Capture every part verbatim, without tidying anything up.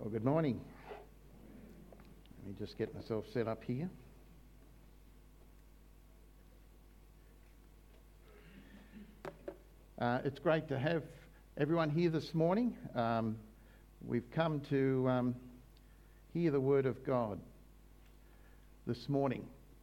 Well, good morning. Let me just get myself set up here. Uh, it's great to have everyone here this morning. Um, we've come to um, hear the Word of God this morning.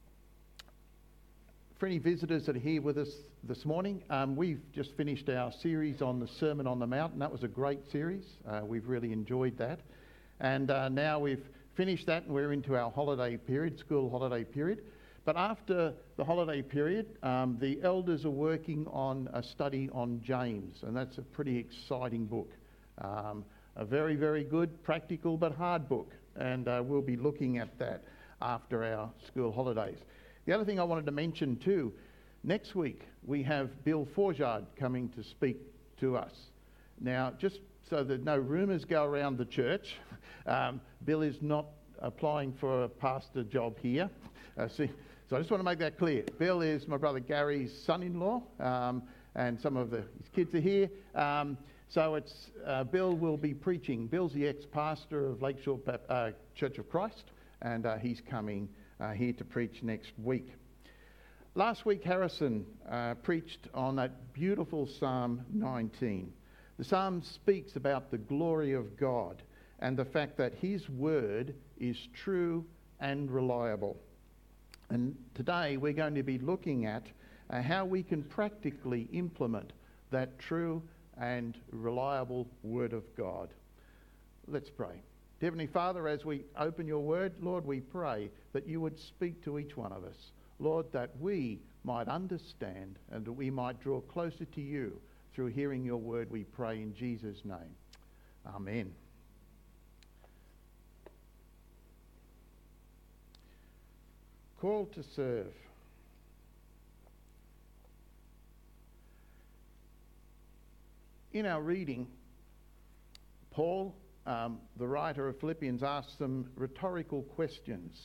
For any visitors that are here with us this morning, um, we've just finished our series on the Sermon on the Mount, and that was a great series. Uh, we've really enjoyed that. And uh, now we've finished that and we're into our holiday period, school holiday period. But after the holiday period, um, the elders are working on a study on James, and that's a pretty exciting book. Um, a very, very good, practical but hard book, and uh, we'll be looking at that after our school holidays. The other thing I wanted to mention too, next week we have Bill Forjard coming to speak to us. Now, just so that no rumours go around the church, um, Bill is not applying for a pastor job here. Uh, see, so I just want to make that clear. Bill is my brother Gary's son-in-law, um, and some of the, his kids are here. Um, so it's uh, Bill will be preaching. Bill's the ex-pastor of Lakeshore uh, Church of Christ, and uh, he's coming uh, here to preach next week. Last week, Harrison uh, preached on that beautiful Psalm nineteen. The Psalm speaks about the glory of God and the fact that His word is true and reliable. And today we're going to be looking at uh, how we can practically implement that true and reliable word of God. Let's pray. Heavenly Father, as we open your word, Lord, we pray that you would speak to each one of us. Lord, that we might understand and that we might draw closer to you through hearing your word, we pray in Jesus' name. Amen. Call to serve. In our reading, Paul, um, the writer of Philippians, asks some rhetorical questions.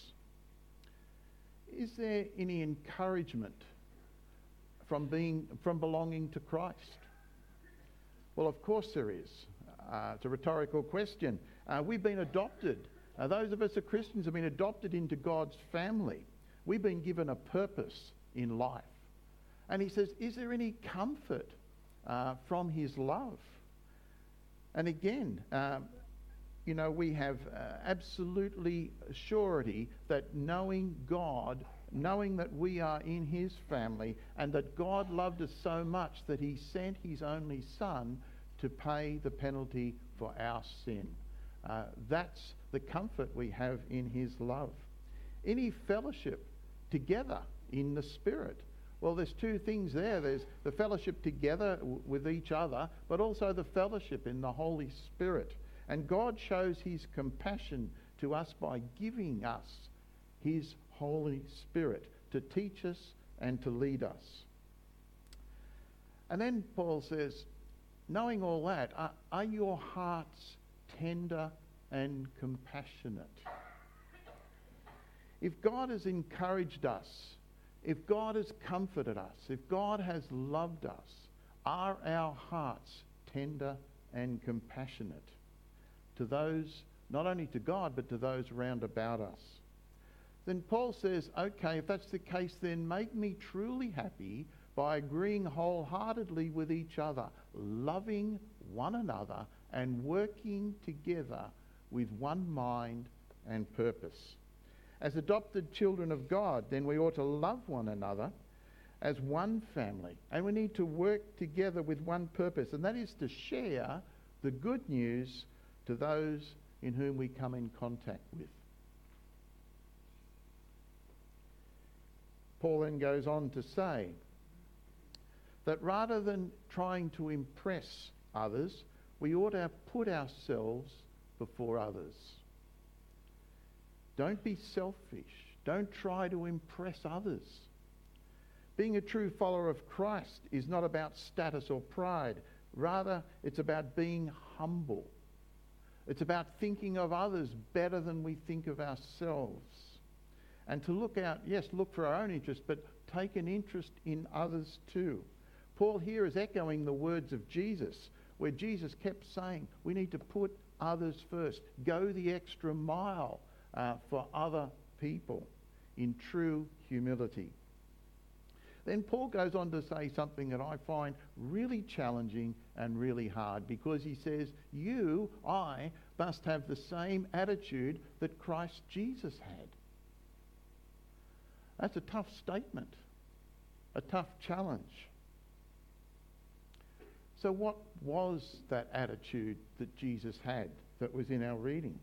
Is there any encouragement from being from belonging to Christ? Well, of course there is. Uh, it's a rhetorical question. Uh, we've been adopted. Uh, those of us who are Christians have been adopted into God's family. We've been given a purpose in life. And he says, is there any comfort uh, from his love? And again, um, you know, we have uh, absolutely surety that knowing God, knowing that we are in his family and that God loved us so much that he sent his only son to pay the penalty for our sin. Uh, that's the comfort we have in his love. Any fellowship together in the Spirit. Well, there's two things there. There's the fellowship together w- with each other, but also the fellowship in the Holy Spirit. And God shows his compassion to us by giving us his Holy Spirit to teach us and to lead us. And then Paul says, knowing all that, are, are your hearts tender and compassionate? If God has encouraged us, if God has comforted us, if God has loved us, are our hearts tender and compassionate to those, not only to God, but to those round about us? Then Paul says, okay, if that's the case, then make me truly happy by agreeing wholeheartedly with each other, loving one another and working together with one mind and purpose. As adopted children of God, then we ought to love one another as one family, and we need to work together with one purpose, and that is to share the good news to those in whom we come in contact with. Paul then goes on to say that rather than trying to impress others, we ought to put ourselves before others. Don't be selfish. Don't try to impress others. Being a true follower of Christ is not about status or pride. Rather, it's about being humble. It's about thinking of others better than we think of ourselves. And to look out, yes, look for our own interest, but take an interest in others too. Paul here is echoing the words of Jesus where Jesus kept saying we need to put others first, go the extra mile uh, for other people in true humility. Then Paul goes on to say something that I find really challenging and really hard, because he says, you, I, must have the same attitude that Christ Jesus had. That's a tough statement, a tough challenge. So what was that attitude that Jesus had that was in our reading?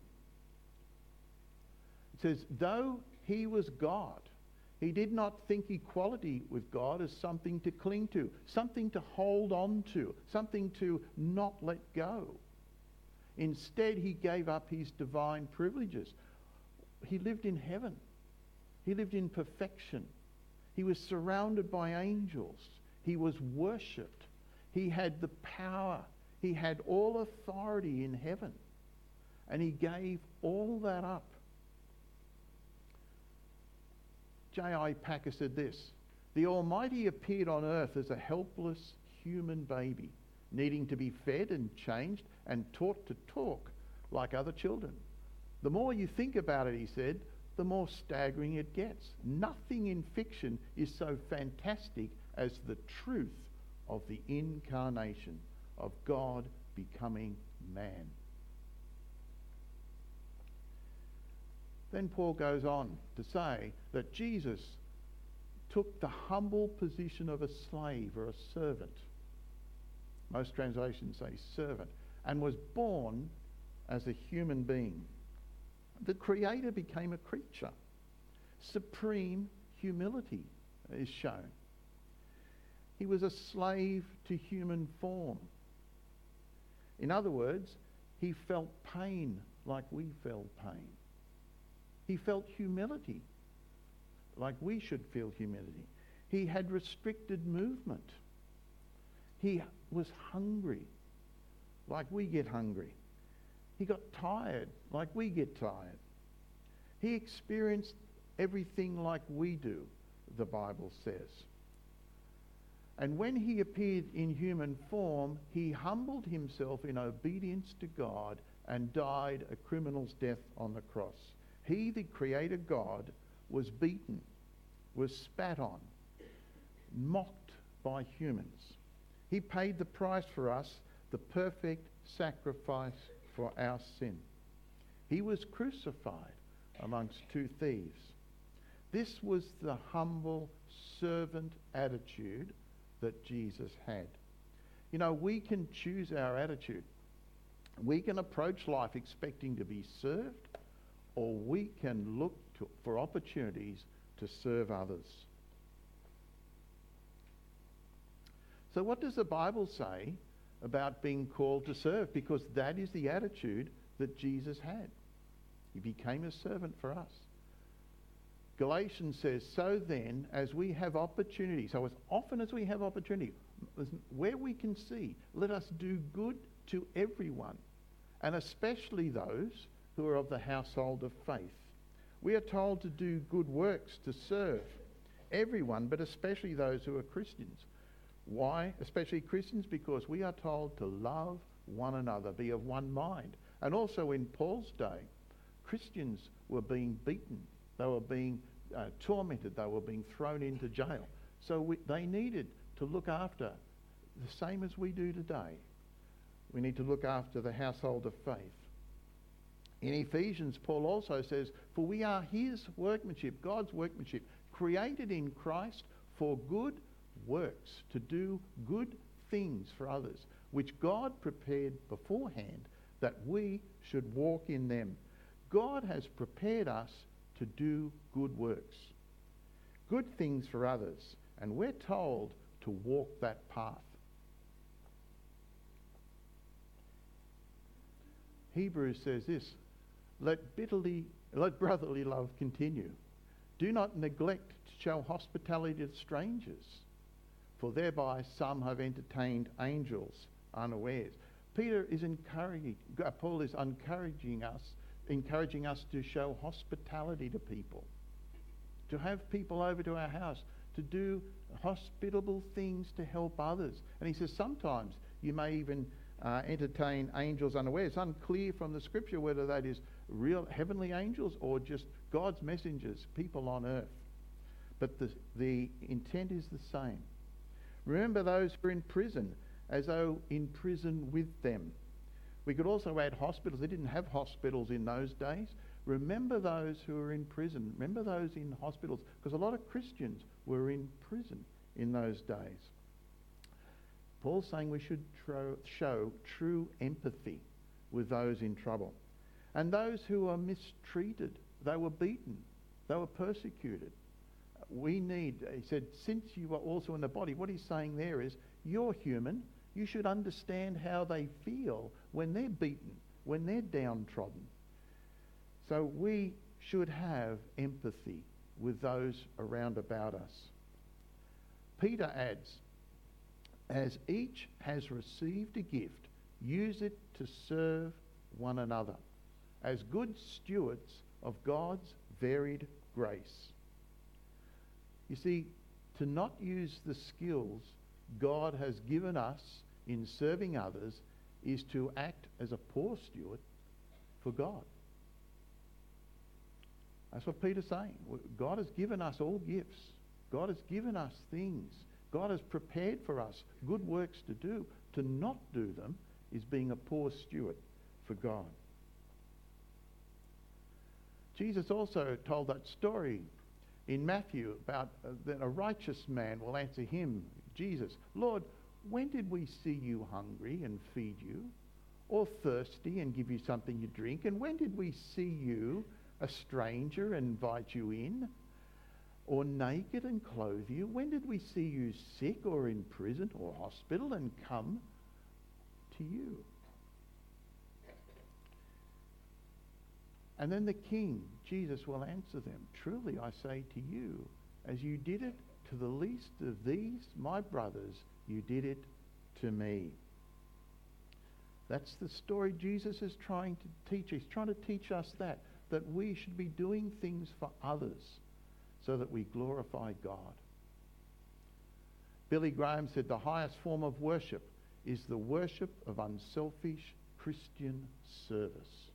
It says, though he was God, he did not think equality with God as something to cling to, something to hold on to, something to not let go. Instead, he gave up his divine privileges. He lived in heaven. He lived in perfection. He was surrounded by angels. He was worshipped. He had the power. He had all authority in heaven. And he gave all that up. J I Packer said this, the Almighty appeared on earth as a helpless human baby, needing to be fed and changed and taught to talk like other children. The more you think about it, he said, the more staggering it gets. Nothing in fiction is so fantastic as the truth of the incarnation, of God becoming man. Then Paul goes on to say that Jesus took the humble position of a slave or a servant. Most translations say servant, and was born as a human being. The Creator became a creature. Supreme humility is shown. He was a slave to human form. In other words, he felt pain like we felt pain. He felt humility like we should feel humility. He had restricted movement. He was hungry like we get hungry. He got tired like we get tired. He experienced everything like we do, the Bible says. And when he appeared in human form, he humbled himself in obedience to God and died a criminal's death on the cross. He, the Creator God, was beaten, was spat on, mocked by humans. He paid the price for us, the perfect sacrifice for our sin. He was crucified amongst two thieves. This was the humble servant attitude that Jesus had. You know, we can choose our attitude. We can approach life expecting to be served, or we can look to, for opportunities to serve others. So what does the Bible say about being called to serve? Because that is the attitude that Jesus had. He became a servant for us. Galatians says, so then, as we have opportunity, so as often as we have opportunity, where we can see, let us do good to everyone, and especially those who are of the household of faith. We are told to do good works to serve everyone, but especially those who are Christians. Why especially Christians? Because we are told to love one another, be of one mind. And also in Paul's day, Christians were being beaten. They were being uh, tormented. They were being thrown into jail. So we, they needed to look after, the same as we do today. We need to look after the household of faith. In Ephesians, Paul also says, for we are his workmanship, God's workmanship, created in Christ for good works, to do good things for others, which God prepared beforehand that we should walk in them. God has prepared us to do good works, good things for others, and we're told to walk that path. Hebrews says this, let bitterly, let brotherly love continue. Do not neglect to show hospitality to strangers, for thereby some have entertained angels unawares. Peter is encouraging, uh, Paul is encouraging us, encouraging us to show hospitality to people, to have people over to our house, to do hospitable things to help others. And he says sometimes you may even uh, entertain angels unaware. It's unclear from the scripture whether that is real heavenly angels or just God's messengers, people on earth. But the, the intent is the same. Remember those who are in prison, as though in prison with them. We could also add hospitals. They didn't have hospitals in those days. Remember those who are in prison. Remember those in hospitals, because a lot of Christians were in prison in those days. Paul's saying we should tro- show true empathy with those in trouble. And those who are mistreated, they were beaten, they were persecuted. We need, he said, since you are also in the body, what he's saying there is, you're human, you should understand how they feel when they're beaten, when they're downtrodden. So we should have empathy with those around about us. Peter adds, as each has received a gift, use it to serve one another as good stewards of God's varied grace. You see, to not use the skills God has given us in serving others is to act as a poor steward for God. That's what Peter's saying. God has given us all gifts. God has given us things. God has prepared for us good works to do. To not do them is being a poor steward for God. Jesus also told that story in Matthew about uh, that a righteous man will answer him, Jesus, Lord, when did we see you hungry and feed you, or thirsty and give you something to drink? And when did we see you a stranger and invite you in, or naked and clothe you? When did we see you sick or in prison or hospital and come to you? And then the king, Jesus, will answer them, truly I say to you, as you did it to the least of these, my brothers, you did it to me. That's the story Jesus is trying to teach. He's trying to teach us that, that we should be doing things for others so that we glorify God. Billy Graham said the highest form of worship is the worship of unselfish Christian service.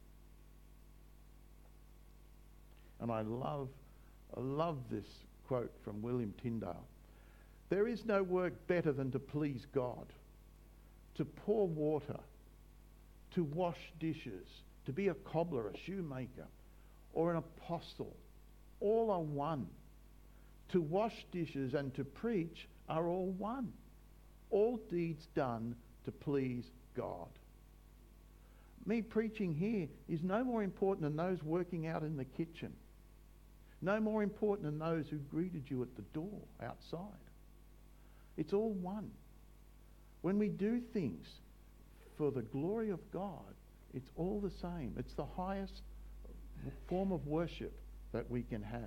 And I love, I love this quote from William Tyndale. There is no work better than to please God, to pour water, to wash dishes, to be a cobbler, a shoemaker, or an apostle. All are one. To wash dishes and to preach are all one. All deeds done to please God. Me preaching here is no more important than those working out in the kitchen. No more important than those who greeted you at the door outside. It's all one. When we do things for the glory of God, it's all the same. It's the highest form of worship that we can have.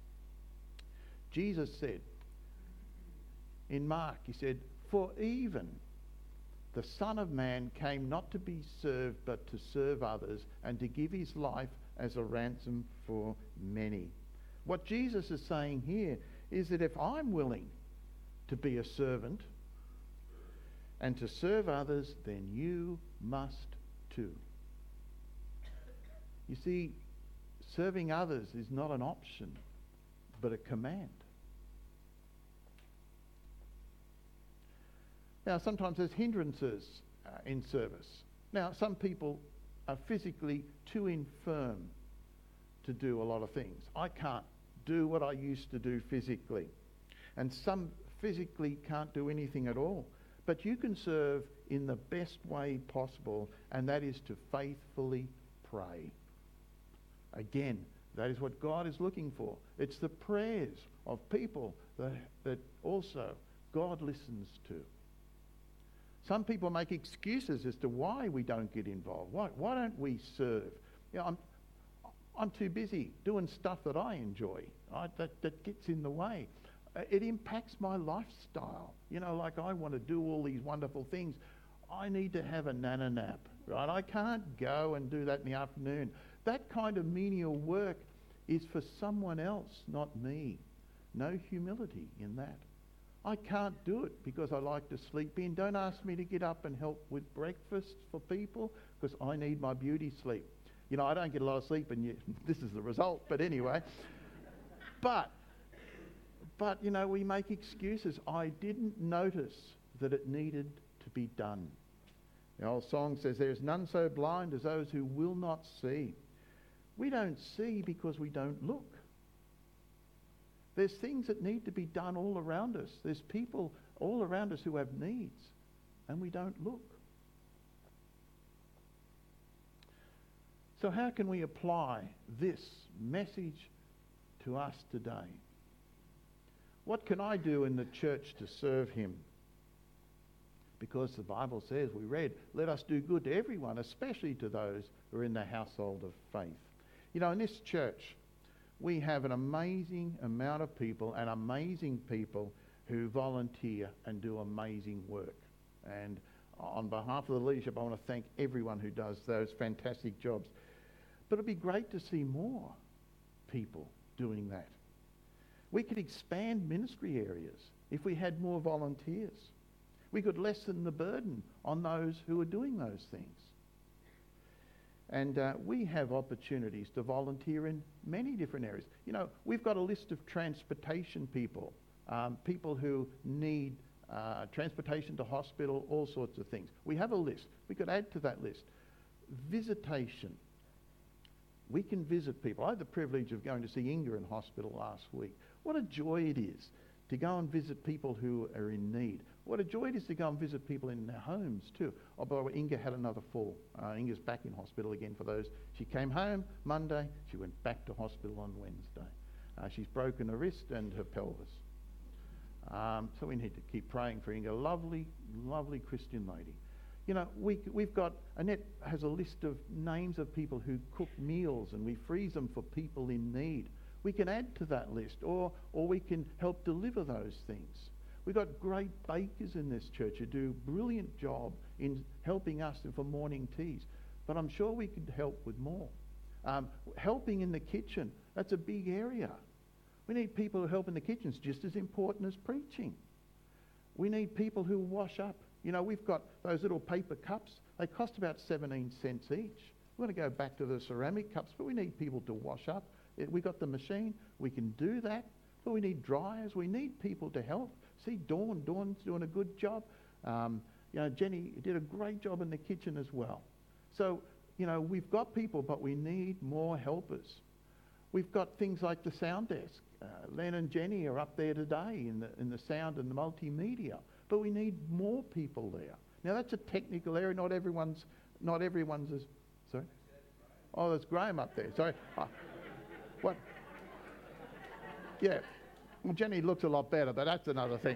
Jesus said in Mark, he said, for even the Son of Man came not to be served, but to serve others and to give his life as a ransom for many. What Jesus is saying here is that if I'm willing to be a servant and to serve others, then you must too. You see, serving others is not an option, but a command. Now, sometimes there's hindrances uh, in service. Now, some people are physically too infirm to do a lot of things. I can't do what I used to do physically. And some physically can't do anything at all. But you can serve in the best way possible, and that is to faithfully pray. Again, that is what God is looking for. It's the prayers of people that, that also God listens to. Some people make excuses as to why we don't get involved. Why, why don't we serve? You know, I'm, I'm too busy doing stuff that I enjoy. Right? That, that gets in the way. Uh, it impacts my lifestyle. You know, like I want to do all these wonderful things. I need to have a nana nap, right? I can't go and do that in the afternoon. That kind of menial work is for someone else, not me. No humility in that. I can't do it because I like to sleep in. Don't ask me to get up and help with breakfast for people because I need my beauty sleep. You know, I don't get a lot of sleep and you, this is the result, but anyway. But, but, you know, we make excuses. I didn't notice that it needed to be done. The old song says, there is none so blind as those who will not see. We don't see because we don't look. There's things that need to be done all around us. There's people all around us who have needs, and we don't look. So how can we apply this message to us today? What can I do in the church to serve him? Because the Bible says, we read, let us do good to everyone, especially to those who are in the household of faith. You know, in this church, we have an amazing amount of people and amazing people who volunteer and do amazing work. And on behalf of the leadership, I want to thank everyone who does those fantastic jobs. But it'd be great to see more people doing that. We could expand ministry areas if we had more volunteers. We could lessen the burden on those who are doing those things. And uh, we have opportunities to volunteer in many different areas. You know, we've got a list of transportation people, um, people who need uh, transportation to hospital, all sorts of things. We have a list. We could add to that list. Visitation. We can visit people. I had the privilege of going to see Inga in hospital last week. What a joy it is to go and visit people who are in need. What a joy it is to go and visit people in their homes too. Oh, by the way, Inga had another fall. Uh, Inga's back in hospital again for those. She came home Monday. She went back to hospital on Wednesday. Uh, she's broken her wrist and her pelvis. Um, so we need to keep praying for Inga. Lovely, lovely Christian lady. You know, we, we've got, Annette has a list of names of people who cook meals and we freeze them for people in need. We can add to that list, or, or we can help deliver those things. We've got great bakers in this church who do a brilliant job in helping us for morning teas. But I'm sure we could help with more. Um, helping in the kitchen, that's a big area. We need people who help in the kitchen. It's just as important as preaching. We need people who wash up. You know, we've got those little paper cups. They cost about seventeen cents each. We want to go back to the ceramic cups, but we need people to wash up. We've got the machine. We can do that. But we need dryers. We need people to help. See, Dawn. Dawn's doing a good job. Um, you know, Jenny did a great job in the kitchen as well. So, you know, we've got people, but we need more helpers. We've got things like the sound desk. Uh, Len and Jenny are up there today in the in the sound and the multimedia. But we need more people there. Now that's a technical area. Not everyone's. Not everyone's. As, sorry. Oh, there's Graham up there. Sorry. Oh, what? Yeah. Well, Jenny looks a lot better, but that's another thing.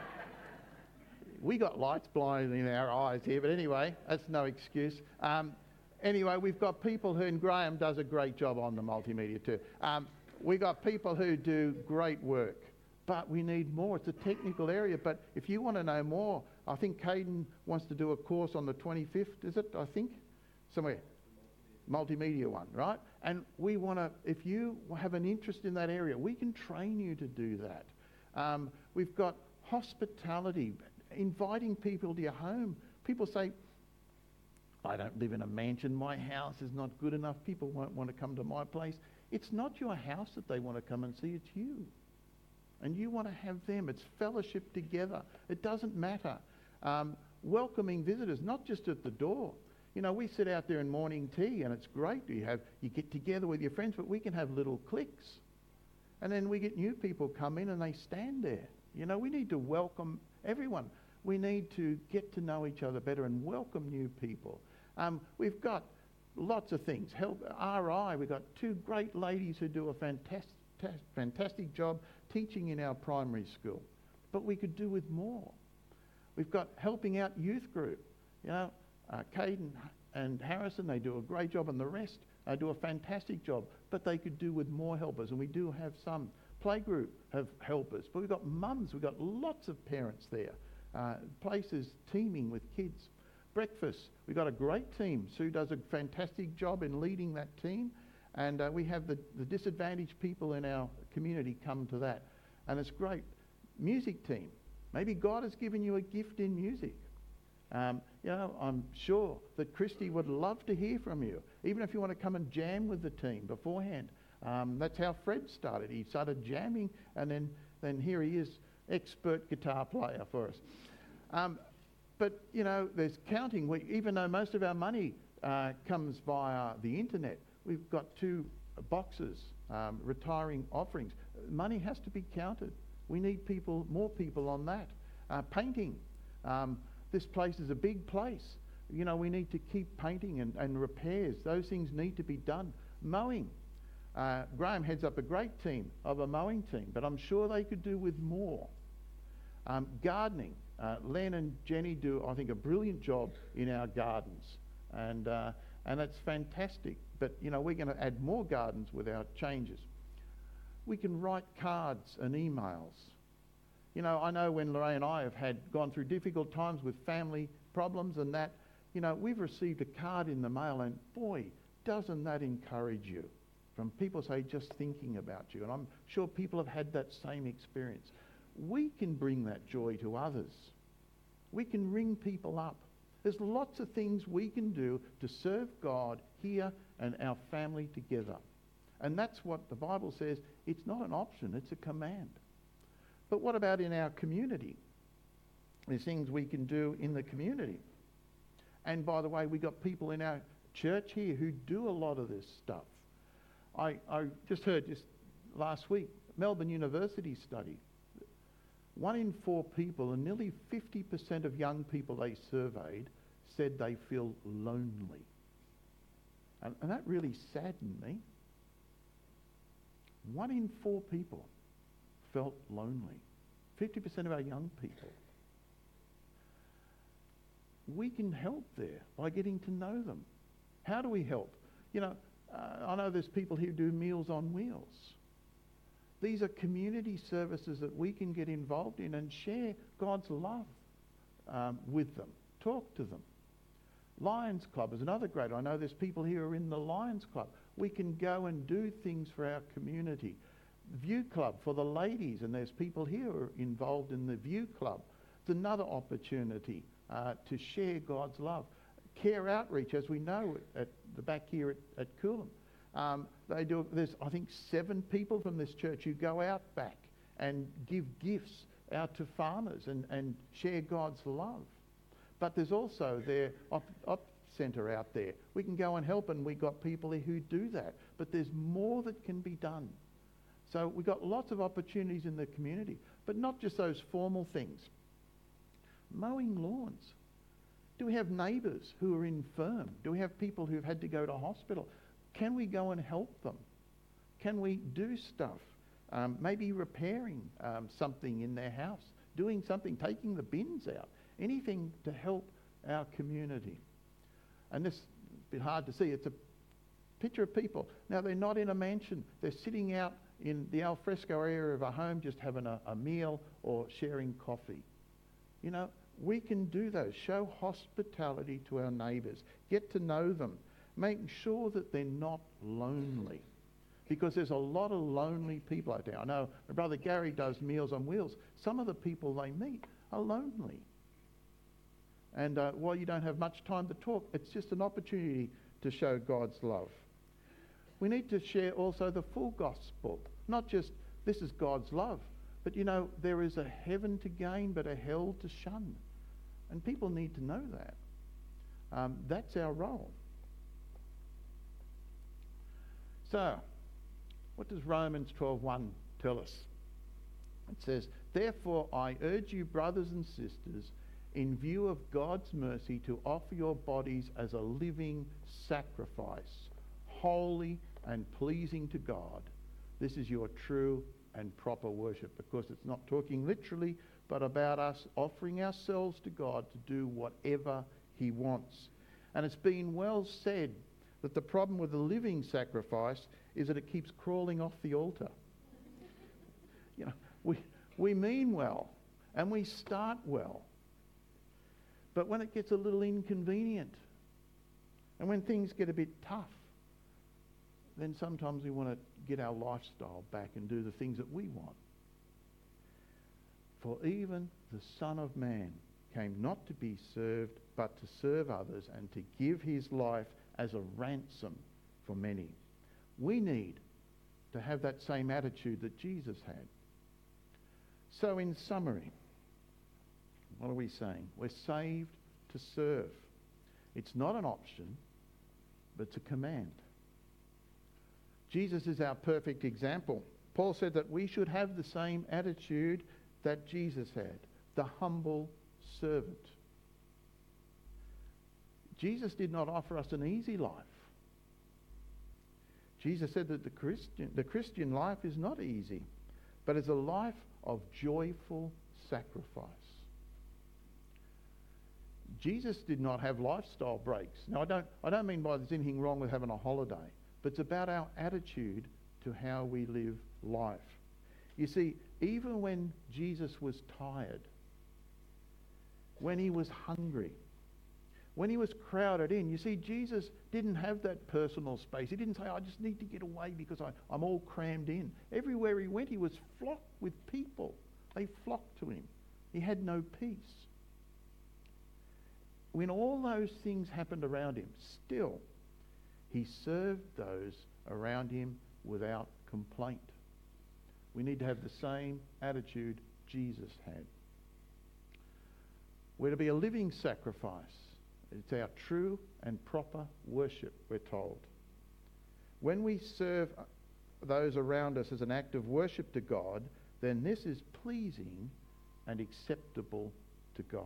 We got lights blinding in our eyes here, but anyway, that's no excuse. Um, anyway, we've got people who, and Graham does a great job on the multimedia too. Um, we got people who do great work, but we need more. It's a technical area, but if you want to know more, I think Caden wants to do a course on the twenty-fifth, is it, I think? Somewhere. Multimedia one, right? And we want to, if you have an interest in that area, we can train you to do that. Um, we've got hospitality, inviting people to your home. People say, I don't live in a mansion, my house is not good enough, people won't want to come to my place. It's not your house that they want to come and see, it's you. And you want to have them. It's fellowship together. It doesn't matter. Um, welcoming visitors, not just at the door. You know, we sit out there in morning tea and it's great. You have, you get together with your friends, but we can have little cliques. And then we get new people come in and they stand there. You know, we need to welcome everyone. We need to get to know each other better and welcome new people. Um, we've got lots of things. Help R I, we've got two great ladies who do a fantastic, fantastic job teaching in our primary school. But we could do with more. We've got helping out youth group. You know, uh, Caden and Harrison, they do a great job, and the rest uh, do a fantastic job. But they could do with more helpers, and we do have some. Playgroup have helpers, but we've got mums, we've got lots of parents there. Uh, places teeming with kids. Breakfast, we've got a great team. Sue does a fantastic job in leading that team, and uh, we have the, the disadvantaged people in our community come to that, and it's great. Music team, Maybe God has given you a gift in music. Um, you know, I'm sure that Christy would love to hear from you, even if you want to come and jam with the team beforehand. Um, that's how Fred started. He started jamming, and then, then here he is, expert guitar player for us. Um, but, you know, there's counting. We, even though most of our money uh, comes via the internet, we've got two boxes, um, retiring offerings. Money has to be counted. We need people, more people on that. Uh, painting. Um, this place is a big place. You know, we need to keep painting and, and repairs. Those things need to be done. Mowing. Uh, Graham heads up a great team of a mowing team, but I'm sure they could do with more. Um, gardening. Uh, Len and Jenny do, I think, a brilliant job in our gardens. And, uh, and that's fantastic. But, you know, we're going to add more gardens with our changes. We can write cards and emails. You know, I know when Lorraine and I have had gone through difficult times with family problems and that, you know, we've received a card in the mail, and boy, doesn't that encourage you? From people say, just thinking about you. And I'm sure people have had that same experience. We can bring that joy to others. We can ring people up. There's lots of things we can do to serve God here and our family together. And that's what the Bible says. It's not an option, it's a command. But what about in our community? There's things we can do in the community. And by the way, we've got people in our church here who do a lot of this stuff. I, I just heard just last week, Melbourne University study. One in four people, and nearly fifty percent of young people they surveyed, said they feel lonely. And, and that really saddened me. One in four people felt lonely. fifty percent of our young people. We can help there by getting to know them. How do we help? You know, uh, I know there's people who do Meals on Wheels. These are community services that we can get involved in and share God's love um, with them. Talk to them. Lions Club is another great. I know there's people here who are in the Lions Club. We can go and do things for our community. View Club for the ladies, and there's people here who are involved in the View Club. It's another opportunity uh, to share God's love. Care Outreach, as we know, at the back here at, at Coolum. Um, they do. There's, I think, seven people from this church who go out back and give gifts out to farmers and, and share God's love. But there's also their op, op centre out there. We can go and help, and we've got people who do that. But there's more that can be done. So we've got lots of opportunities in the community, but not just those formal things. Mowing lawns. Do we have neighbours who are infirm? Do we have people who've had to go to hospital? Can we go and help them? Can we do stuff? Um, maybe repairing um, something in their house, doing something, taking the bins out, anything to help our community. And this is a bit hard to see. It's a picture of people. Now, they're not in a mansion. They're sitting out in the alfresco area of a home, just having a, a meal or sharing coffee. You know, we can do those. Show hospitality to our neighbours. Get to know them. Make sure that they're not lonely. Because there's a lot of lonely people out there. I know my brother Gary does Meals on Wheels. Some of the people they meet are lonely. And uh, while you don't have much time to talk, it's just an opportunity to show God's love. We need to share also the full gospel. Not just, this is God's love. But you know, there is a heaven to gain, but a hell to shun. And people need to know that. Um, that's our role. So, what does Romans twelve one tell us? It says, therefore I urge you, brothers and sisters, in view of God's mercy, to offer your bodies as a living sacrifice, holy and pleasing to God. This is your true and proper worship. Of course, it's not talking literally, but about us offering ourselves to God to do whatever he wants. And it's been well said that the problem with the living sacrifice is that it keeps crawling off the altar. You know, we, we mean well, and we start well. But when it gets a little inconvenient, and when things get a bit tough, then sometimes we want to get our lifestyle back and do the things that we want. For even the Son of Man came not to be served, but to serve others and to give his life as a ransom for many. We need to have that same attitude that Jesus had. So in summary, what are we saying? We're saved to serve. It's not an option, but it's a command. Jesus is our perfect example. Paul said that we should have the same attitude that Jesus had, the humble servant. Jesus did not offer us an easy life. Jesus said that the Christian, the Christian life is not easy, but is a life of joyful sacrifice. Jesus did not have lifestyle breaks. Now, I don't, I don't mean by there's anything wrong with having a holiday, but it's about our attitude to how we live life. You see, even when Jesus was tired, when he was hungry, when he was crowded in, you see, Jesus didn't have that personal space. He didn't say, I just need to get away because I, I'm all crammed in. Everywhere he went, he was flocked with people. They flocked to him. He had no peace. When all those things happened around him, still, he served those around him without complaint. We need to have the same attitude Jesus had. We're to be a living sacrifice. It's our true and proper worship, we're told. When we serve those around us as an act of worship to God, then this is pleasing and acceptable to God.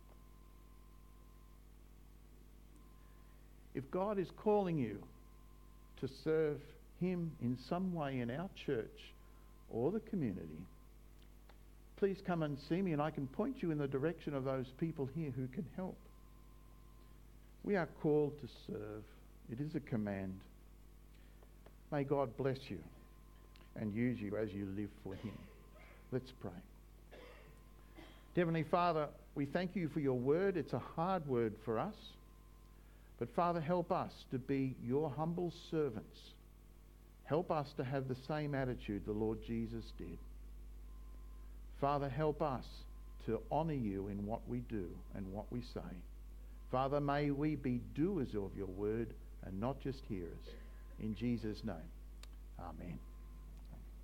If God is calling you to serve him in some way in our church or the community, please come and see me and I can point you in the direction of those people here who can help. We are called to serve. It is a command. May God bless you and use you as you live for him. Let's pray. Heavenly Father, we thank you for your word. It's a hard word for us. But Father, help us to be your humble servants. Help us to have the same attitude the Lord Jesus did. Father, help us to honour you in what we do and what we say. Father, may we be doers of your word and not just hearers. In Jesus' name, amen.